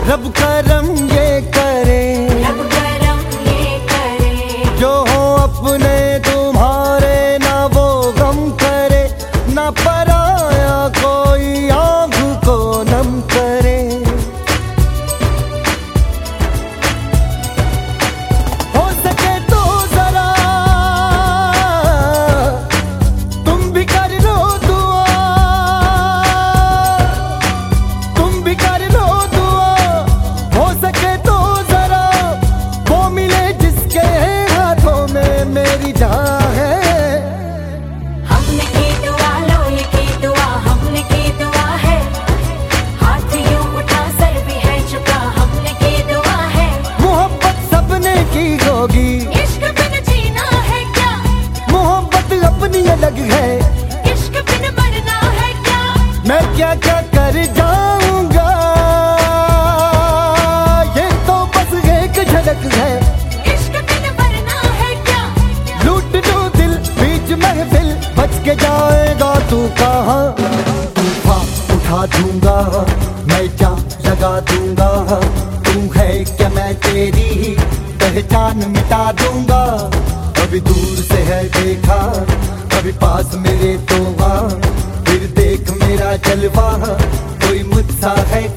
रब करम ये करे, रब करम ये करे, जो हो अपने तुम्हारे ना वो गम करे, ना पराया कोई आँख को नम करे। हो सके तो जरा तुम भी कर लो दुआ, तुम भी कर लो दुआ। हो सके तो जरा वो मिले जिसके हाथों में मेरी जान है। हमने की दुआ, लो ये की दुआ, हमने की दुआ है। हाथ यूं उठा सर भी है झुका, हमने की दुआ है। मोहब्बत सबने की होगी, इश्क बिन जीना है क्या, मोहब्बत अपनी अलग है। इश्क बिन मरना है क्या, मैं क्या क्या कर जाऊंगा, ये तो बस एक झलक है। इश्क बिन मरना है क्या, लूट लो दिल बीच महफिल, बच के जाएगा तू कहाँ। तूफान उठा दूंगा मैं, क्या लगा दूंगा, तू है क्या मैं तेरी पहचान मिटा दूंगा। कभी दूर से है देखा, कभी पास मेरे तो वहाँ, फिर देख मेरा जलवा, कोई मुझसा है